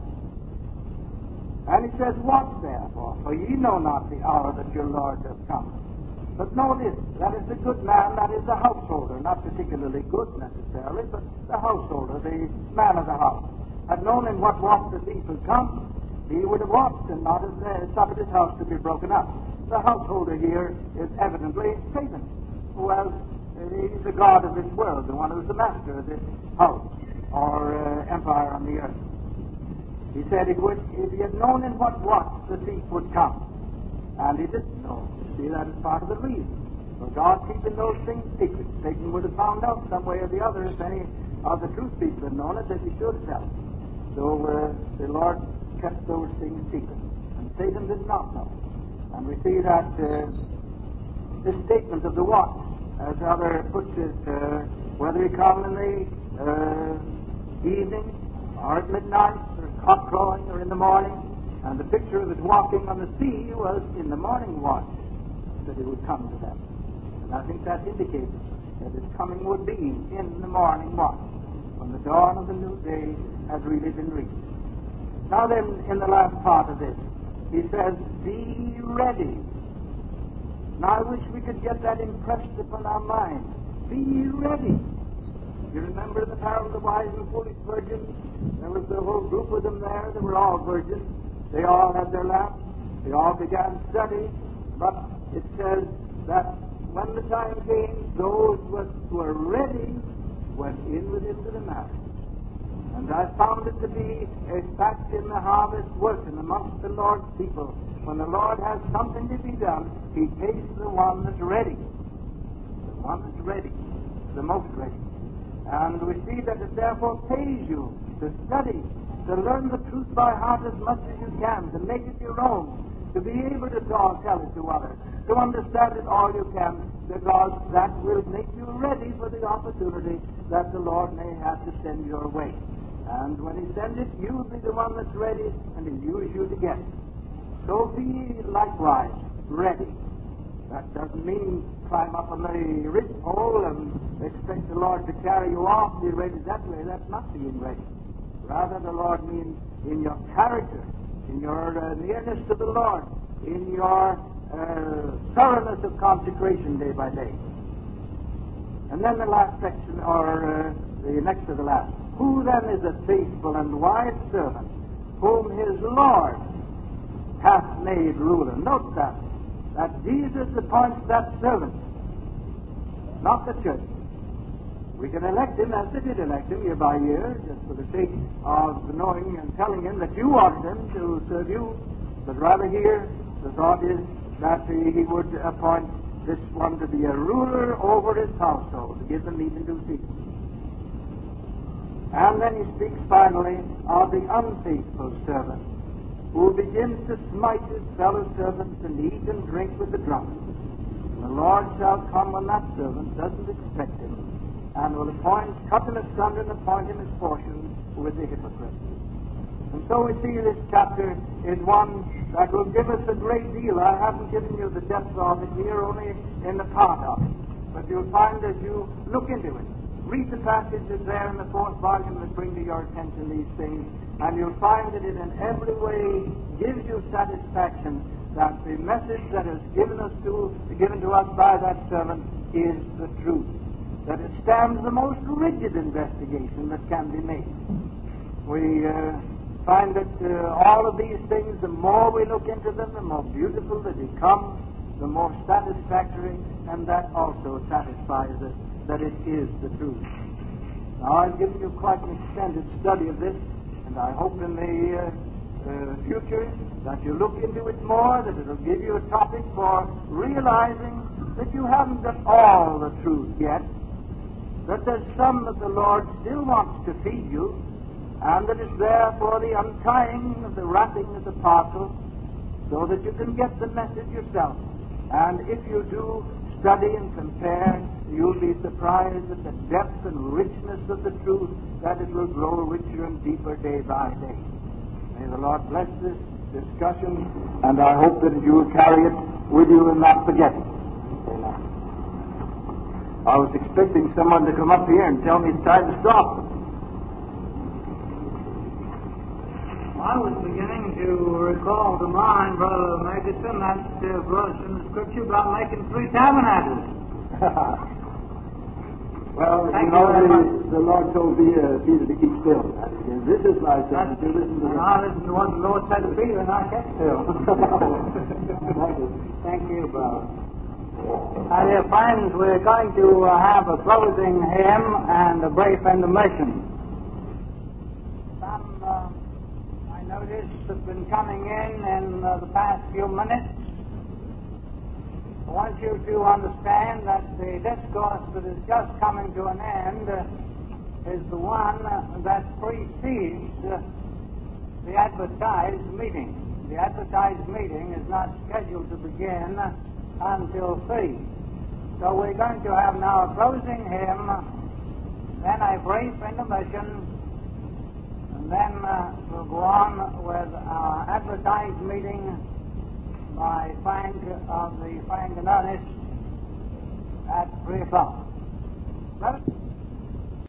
And he says, watch therefore, for ye know not the hour that your Lord doth come. But know this, that is the good man, that is the householder, not particularly good necessarily, but the householder, the man of the house, had known in what watch the thief would come, he would have watched and not have uh, suffered his house to be broken up. The householder here is evidently Satan, who has, uh, he's the god of this world, the one who's the master of this house or uh, empire on the earth. He said it would, if he had known in what watch the thief would come, and he didn't know. See, that is part of the reason. For God keeping those things secret, Satan would have found out some way or the other if any of the truth people had known it, that he should have. So uh, the Lord kept those things secret, and Satan did not know. And we see that uh, this statement of the watch, as other puts it, uh, whether he come in the uh, evening, or at midnight, or cock crowing, or in the morning, and the picture of his walking on the sea was in the morning watch, that he would come to them. And I think that indicates that his coming would be in the morning watch, when the dawn of the new day had really been reached. Now then, in the last part of this, he says, be ready. Now I wish we could get that impressed upon our minds. Be ready. You remember the parable of the wise and foolish virgins? There was the whole group of them there. They were all virgins. They all had their lamps. They all began study. But it says that when the time came, those who were ready went in with him to the marriage. And I found it to be a fact in the harvest working amongst the Lord's people. When the Lord has something to be done, he takes the one that's ready. The one that's ready. The most ready. And we see that it therefore pays you to study, to learn the truth by heart as much as you can, to make it your own, to be able to talk, tell it to others, to understand it all you can, because that will make you ready for the opportunity that the Lord may have to send your way. And when he sends it, you'll be the one that's ready, and he'll use you to get it. So be likewise ready. That doesn't mean climb up on the ridgepole and expect the Lord to carry you off, be ready that way. That's not being ready. Rather, the Lord means in your character, in your uh, nearness to the Lord, in your uh, thoroughness of consecration day by day. And then the last section, or uh, the next to the last. Who then is a faithful and wise servant, whom his Lord hath made ruler? Note that, that Jesus appoints that servant, not the church. We can elect him as they did elect him year by year, just for the sake of knowing and telling him that you wanted him to serve you. But rather here, the thought is that he would appoint this one to be a ruler over his household, to give them meat in due season. And then he speaks finally of the unfaithful servant, who begins to smite his fellow servants and eat and drink with the drunk. And the Lord shall come when that servant doesn't expect him, and will appoint, cut him asunder and appoint him his portion with the hypocrites. And so we see this chapter is one that will give us a great deal. I haven't given you the depth of it here, only in the part of it. But you'll find as you look into it, read the passages there in the fourth volume that bring to your attention these things, and you'll find that it in every way gives you satisfaction that the message that is given us to given to us by that servant is the truth. That it stands the most rigid investigation that can be made. We uh, find that uh, all of these things, the more we look into them, the more beautiful they become, the more satisfactory, and that also satisfies us that it is the truth. Now, I've given you quite an extended study of this, and I hope in the uh, uh, future that you look into it more, that it will give you a topic for realizing that you haven't got all the truth yet, that there's some that the Lord still wants to feed you, and that it's there for the untying of the wrapping of the parcel, so that you can get the message yourself. And if you do study and compare, you'll be surprised at the depth and richness of the truth, that it will grow richer and deeper day by day. May the Lord bless this discussion, and I hope that you will carry it with you and not forget it. Amen. I was expecting someone to come up here and tell me it's time to stop.
I was beginning to recall to mind, Brother Magerson, that uh, verse in the Scripture about making three tabernacles.
Well,
Thank
you know,
you
the, the Lord told Peter, Peter to keep still. And this is my saying, to listen to
and
the...
I listened to what the Lord said to Peter, and I kept still.
Thank you.
Thank you, brother. Now, dear friends, we're going to uh, have a closing hymn and a brief intermission. Some, uh, I notice, have been coming in in uh, the past few minutes. I want you to understand that the discourse that is just coming to an end uh, is the one uh, that precedes uh, the advertised meeting. The advertised meeting is not scheduled to begin uh, until three. So we're going to have now a closing hymn, then a brief intermission, and then uh, we'll go on with our advertised meeting by Frank of the Frank and Ernest at three o'clock. Brother?